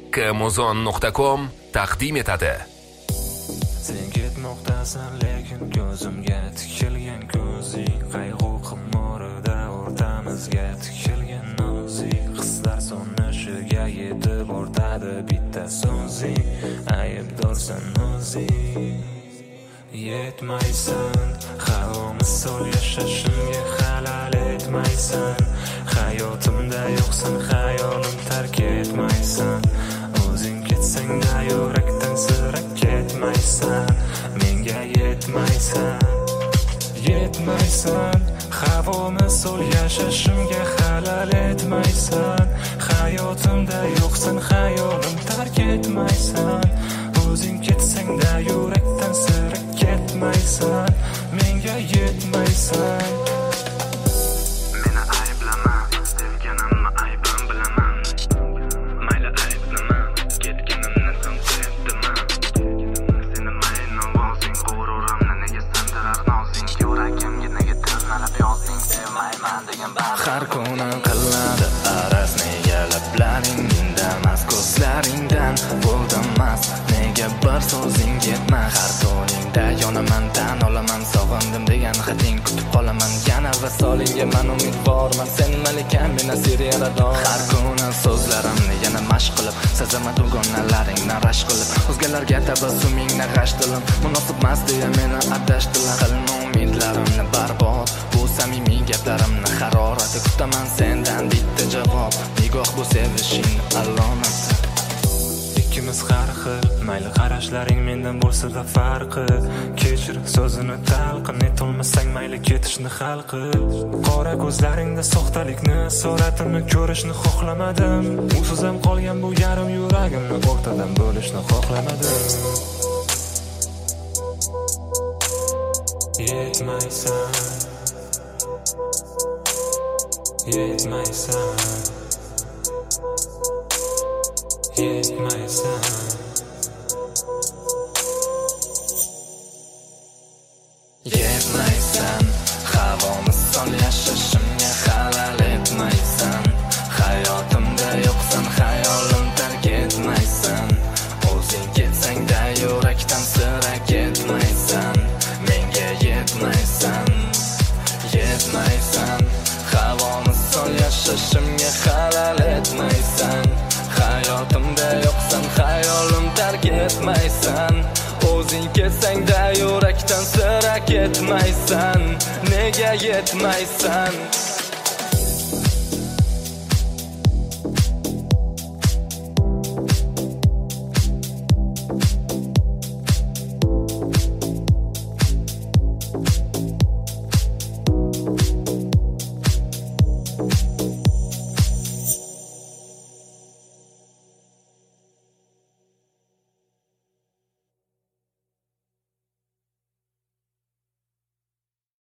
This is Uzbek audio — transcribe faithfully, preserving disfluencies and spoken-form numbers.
Kamuzon nuqta com taqdim etadi. Sen ketmoqdasan lekin ko'zimga tikilgan ko'zing, qayg'u qimorida o'rtamizga tikilgan nozing, hislar so'nishiga yetib o'rtadi bitta so'zing, aybdorsan o'zing. Yetmaysan, havomiz so'l yashashimga halal etmaysan, hayotimda yo'qsan, hayolim tark etmaysan, o'zing ketsang-da yurakdan sira ketmaysan, menga yetmaysan. Yetmaysan, havomiz so'l yashashimga halal etmaysan, hayotimda yo'qsan, hayolim tark etmaysan, o'zing ketsang-da yurakdan sira ketmaysan, menga yetmaysan. Meni ayblama, sevganimni aybim bilaman. Mayli ayblama, ketganimni ham sevdiman. Seni mayli ovozing, g'ururimni nega sindirar nozing, yuragimga nega tirnalab yozding, sevmayman degan bar. Har kuni qiladi araz, nega lablaring indamas, ko'zlaringdan bo'ldamas, nega bir so'zing yetmas. Har to'ningda yonaman, tan olaman, sog'indim degan xating kutib qolaman, yana vasolingga man umidvorman, sen malikam, men asir yarador. Har kuni so'zlarimni yana mashq qilib, sazaman dugonalaringni rashk qilib, o'zgalarga tabassumingni g'ash dilim, munosibmas deya meni adashdilar. Qilma umidlarimni barbod, bu samimiy gaplarimni harorati, kutaman sendan bitta javob, nigoh bu sevishing alomati. Ikkimiz har xil, mayli qarashlaring mendan bo'lsa-da farqi, kechir so'zini talqin etolmasang mayli ketishni hal qil. Qora ko'zlaringda soxtalikni, suratini ko'rishni xohlamadim, usiz ham qolgan bu yarim yuragimni o'rtadan bo'lishni xohlamadim. Yetmaysan, yetmaysan, yetmaysan. Yetmaysan, havomiz so'l yashashimga halal etmaysan, hayotimda yo'qsan, hayolim tark etmaysan, o'zing ketsang-da yurakdan sira ketmaysan, menga yetmaysan. Yetmaysan, havomiz so'l yashashimga halal etmaysan, hayotimda yo'qsan, hayolim tark etmaysan, o'zing ketsang-da yurakdan sira ketmaysan, nega yetmaysan.